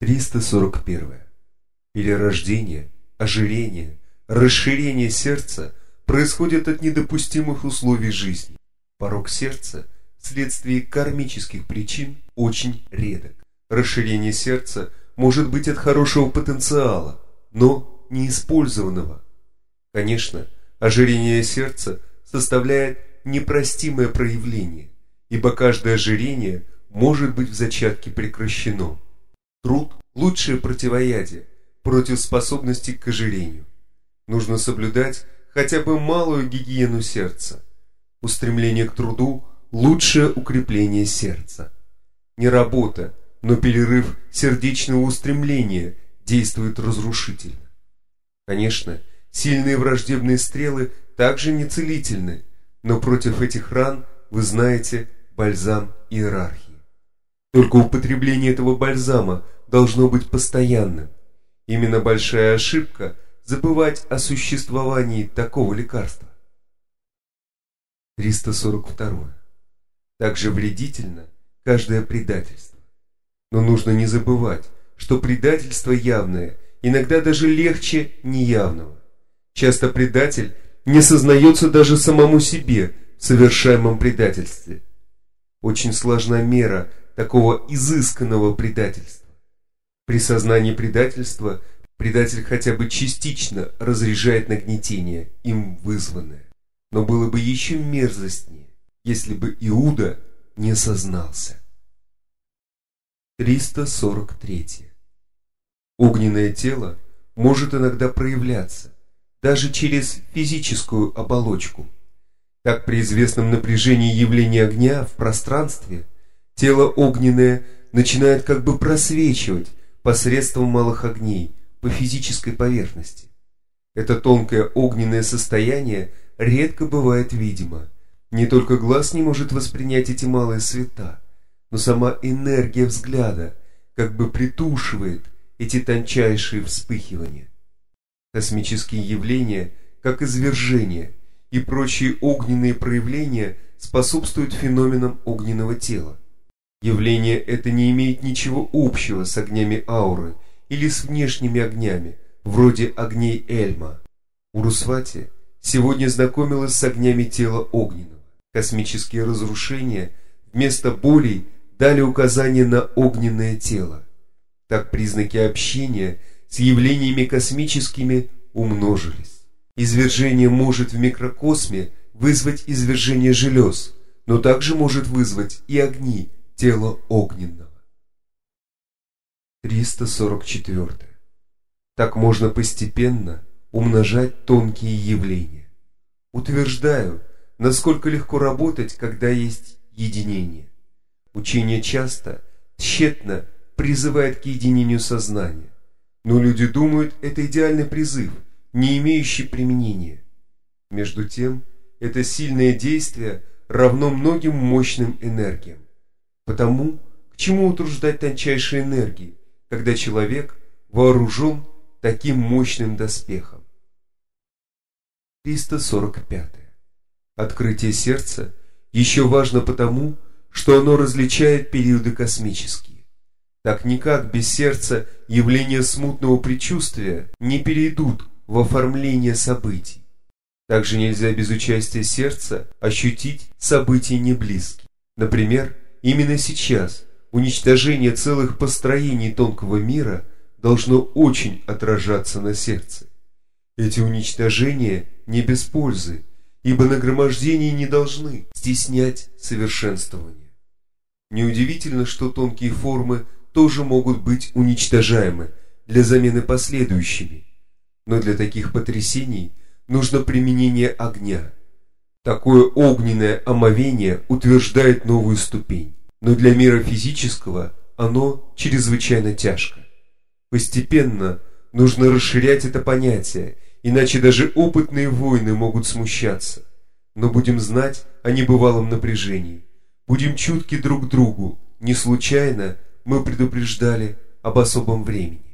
341. Перерождение, ожирение, расширение сердца происходят от недопустимых условий жизни. Порок сердца вследствие кармических причин очень редок. Расширение сердца может быть от хорошего потенциала, но неиспользованного. Конечно, ожирение сердца составляет непростимое проявление, ибо каждое ожирение может быть в зачатке прекращено. Труд – лучшее противоядие против способности к ожирению. Нужно соблюдать хотя бы малую гигиену сердца. Устремление к труду – лучшее укрепление сердца. Не работа, но перерыв сердечного устремления действует разрушительно. Конечно, сильные враждебные стрелы также не целительны, но против этих ран вы знаете бальзам иерархии. Только употребление этого бальзама должно быть постоянным. Именно большая ошибка забывать о существовании такого лекарства. 342. Также вредительно каждое предательство. Но нужно не забывать, что предательство явное иногда даже легче неявного. Часто предатель не сознается даже самому себе в совершаемом предательстве. Очень сложна мера такого изысканного предательства. При сознании предательства предатель хотя бы частично разряжает нагнетение, им вызванное. Но было бы еще мерзостнее, если бы Иуда не сознался. 343. Огненное тело может иногда проявляться даже через физическую оболочку. Так при известном напряжении явления огня в пространстве тело огненное начинает как бы просвечивать посредством малых огней по физической поверхности. Это тонкое огненное состояние редко бывает видимо. Не только глаз не может воспринять эти малые света, но сама энергия взгляда как бы притушивает эти тончайшие вспыхивания. Космические явления, как извержения и прочие огненные проявления, способствуют феноменам огненного тела. Явление это не имеет ничего общего с огнями ауры или с внешними огнями, вроде огней Эльма. Урусвати сегодня знакомилась с огнями тела огненного. Космические разрушения вместо болей дали указание на огненное тело. Так признаки общения с явлениями космическими умножились. Извержение может в микрокосме вызвать извержение желез, но также может вызвать и огни тела огненного. 344. Так можно постепенно умножать тонкие явления. Утверждаю, насколько легко работать, когда есть единение. Учение часто, тщетно призывает к единению сознания, но люди думают, это идеальный призыв, не имеющий применения. Между тем, это сильное действие равно многим мощным энергиям. Потому, к чему утруждать тончайшие энергии, когда человек вооружен таким мощным доспехом? 345. Открытие сердца еще важно потому, что оно различает периоды космические. Так никак без сердца явления смутного предчувствия не перейдут в оформление событий. Также нельзя без участия сердца ощутить события неблизкие. Например, именно сейчас уничтожение целых построений тонкого мира должно очень отражаться на сердце. Эти уничтожения не без пользы, ибо нагромождения не должны стеснять совершенствование. Неудивительно, что тонкие формы тоже могут быть уничтожаемы для замены последующими, но для таких потрясений нужно применение огня. Такое огненное омовение утверждает новую ступень, но для мира физического оно чрезвычайно тяжко. Постепенно нужно расширять это понятие, иначе даже опытные воины могут смущаться. Но будем знать о небывалом напряжении, будем чутки друг к другу, не случайно мы предупреждали об особом времени.